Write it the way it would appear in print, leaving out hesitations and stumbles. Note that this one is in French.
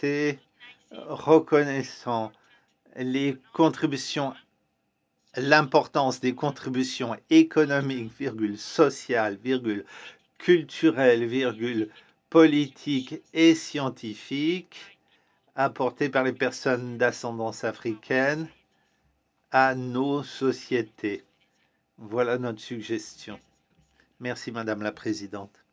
traité reconnaissant les contributions, l'importance des contributions économiques, sociales, culturelles, politiques et scientifiques apportées par les personnes d'ascendance africaine à nos sociétés. Voilà notre suggestion. Merci, Madame la Présidente.